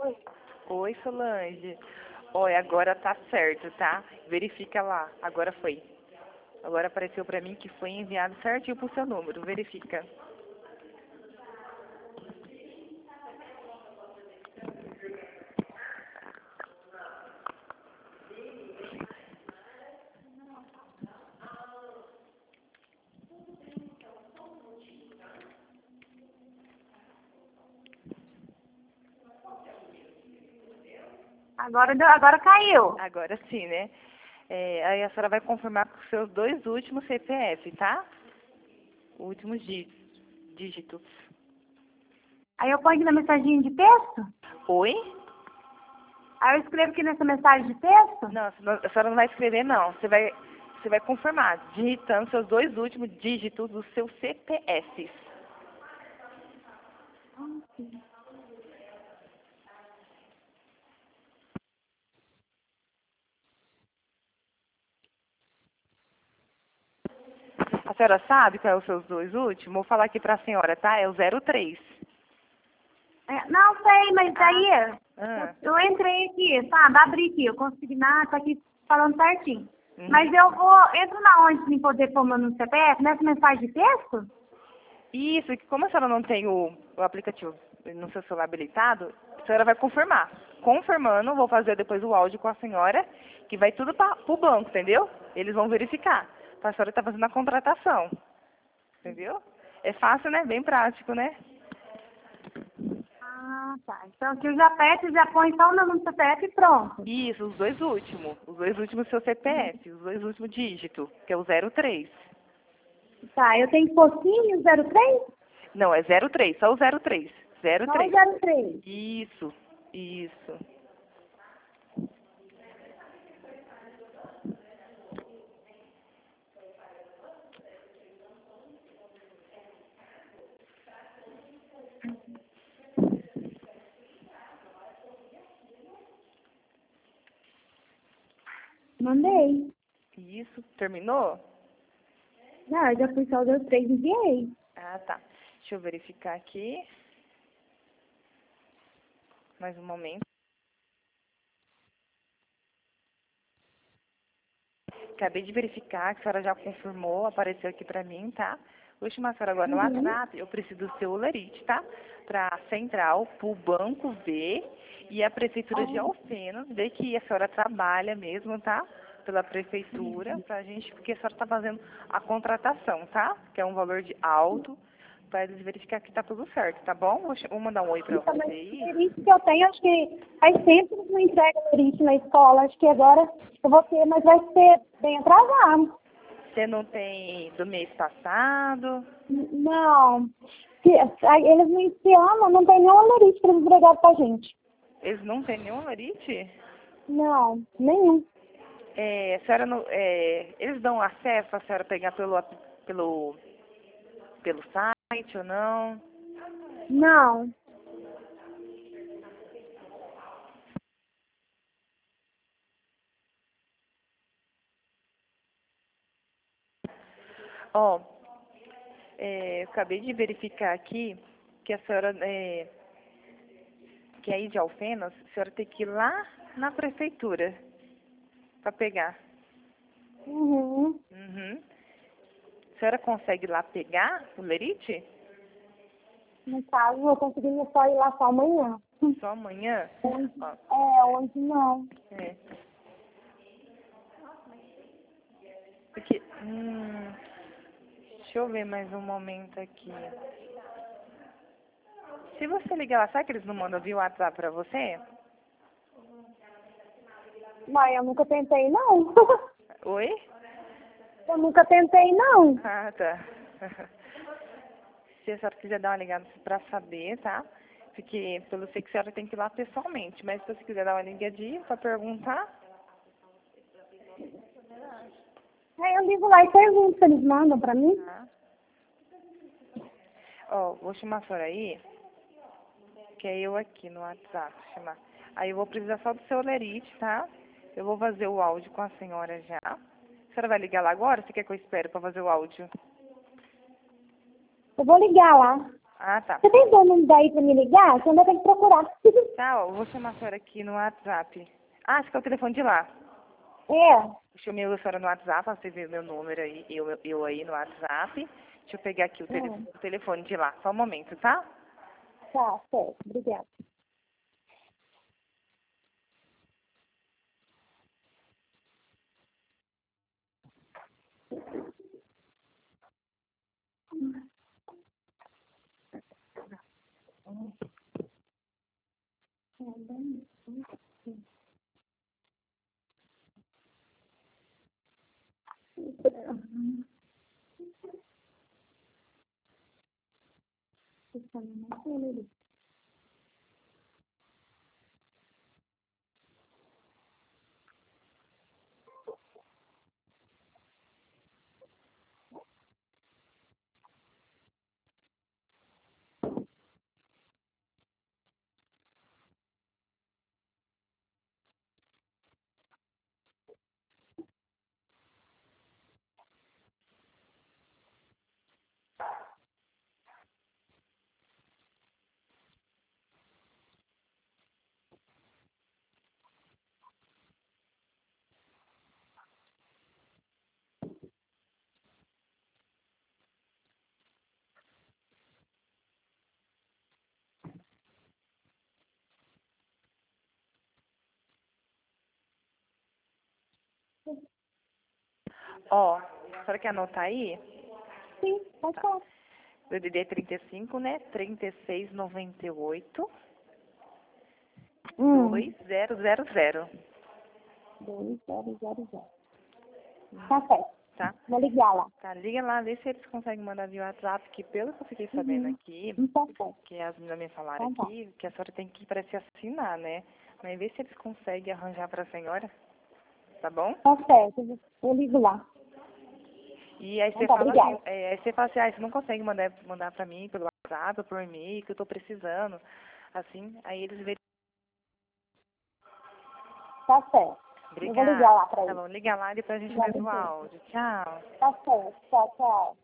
Oi, Solange. Olha, agora tá certo, tá? Verifica lá. Agora foi. Agora apareceu pra mim que foi enviado certinho pro seu número. Verifica. Agora caiu. Agora sim, né? Aí a senhora vai confirmar com os seus 2 últimos CPF, tá? Últimos dígitos. Aí eu ponho aqui na mensagem de texto? Oi? Aí eu escrevo aqui nessa mensagem de texto? Não, a senhora não vai escrever, não. Você vai confirmar, digitando seus 2 últimos dígitos do seu CPF. A senhora sabe qual é os seus 2 últimos? Vou falar aqui pra senhora, tá? É o 03. Não sei, mas daí Ah. eu entrei aqui, sabe? Abri aqui, eu consegui tá aqui falando certinho. Uhum. Mas entro na onde pra poder pôr meu número CPF, nessa mensagem de texto? Isso, que como a senhora não tem o aplicativo no seu celular habilitado, a senhora vai confirmar. Confirmando, vou fazer depois o áudio com a senhora, que vai tudo pro banco, entendeu? Eles vão verificar. A senhora está fazendo a contratação. Entendeu? É fácil, né? Bem prático, né? Ah, tá. Então aqui eu já aperto e já põe só o meu número CPF e pronto. Isso, os 2 últimos. Os 2 últimos do seu CPF, os 2 últimos dígitos, que é o 03. Tá, eu tenho que pôr sim o 03? Não, é 03, só o 03. Só 03. o 03. Isso, isso. Mandei. Isso, terminou? Não, eu já fui só o 03 e enviei. Ah, tá. Deixa eu verificar aqui. Mais um momento. Acabei de verificar que a senhora já confirmou, apareceu aqui pra mim, tá? Vou chamar a senhora agora no WhatsApp, eu preciso do seu Olerite, tá? Pra Central, pro Banco V e a Prefeitura de Alfenas, ver que a senhora trabalha mesmo, tá? Pela Prefeitura, pra gente, porque a senhora tá fazendo a contratação, tá? Que é um valor de alto, pra eles verificar que tá tudo certo, tá bom? Vou mandar um oi pra Então, você mas aí. o lerite que eu tenho, acho que faz tempo que não entrega lerite na escola. Acho que agora eu vou ter, mas vai ser bem atrasado. Você não tem do mês passado? Não. Eles não ensinam, não tem nenhum lerite para eles entregar pra gente. Eles não têm nenhum Olerite? Não, nenhum. A senhora não, eles dão acesso a senhora pegar pelo site ou não? Não. Ó, eu acabei de verificar aqui que a senhora, que aí de Alfenas, a senhora tem que ir lá na prefeitura para pegar. Uhum. Uhum. A senhora consegue ir lá pegar o lerite? No caso, eu consegui só ir lá só amanhã. Só amanhã? Hoje, Ó, hoje não. é. Porque, deixa eu ver mais um momento aqui. Se você ligar lá, sabe que eles não mandam via WhatsApp pra você? Mas eu nunca tentei, não. Oi? Eu nunca tentei, não. Ah, tá. Se a senhora quiser dar uma ligada pra saber, tá? Porque pelo sei que a senhora tem que ir lá pessoalmente, mas se você quiser dar uma ligadinha pra perguntar, Aí eu ligo lá e pergunto se eles mandam pra mim. tá? Ó, vou chamar a senhora aí, que é eu aqui no WhatsApp, chamar. Aí eu vou precisar só do seu lerite, tá? Eu vou fazer o áudio com a senhora já. A senhora vai ligar lá agora ou você quer que eu espere pra fazer o áudio? Eu vou ligar lá. Ah, tá. Você tem seu número daí pra me ligar? Você ainda tem que procurar. Tá, ó, eu vou chamar a senhora aqui no WhatsApp. Ah, esse que é o telefone de lá. É, Eu chamei a senhora no WhatsApp, você vê meu número aí, eu aí no WhatsApp. Deixa eu pegar aqui o o telefone de lá. Só um momento, tá? tá, certo. Obrigada. Ó, a senhora quer anotar aí? Sim, pode Tá. falar. O DDD é 35, né? 3698 Hum. 2000. 2000. Tá certo. Tá? Vou ligar lá. Tá, liga lá, vê se eles conseguem mandar via WhatsApp, que pelo que eu fiquei sabendo Uhum. aqui, Tá certo. que as meninas me falaram Então tá. aqui, que a senhora tem que ir para se assinar, né? Mas vê se eles conseguem arranjar para a senhora, tá bom? Tá certo. Eu ligo lá. E aí Então você tá, fala assim, obrigada. aí você fala assim, ah, você não consegue mandar para mim pelo WhatsApp ou por e-mail, que eu tô precisando, assim, aí eles verificam. Tá certo. Eu vou ligar Obrigada. lá pra Tá ele. bom, liga lá e depois a gente vai Obrigada, ver o gente. áudio. Tchau. Tá certo. Tchau, tchau.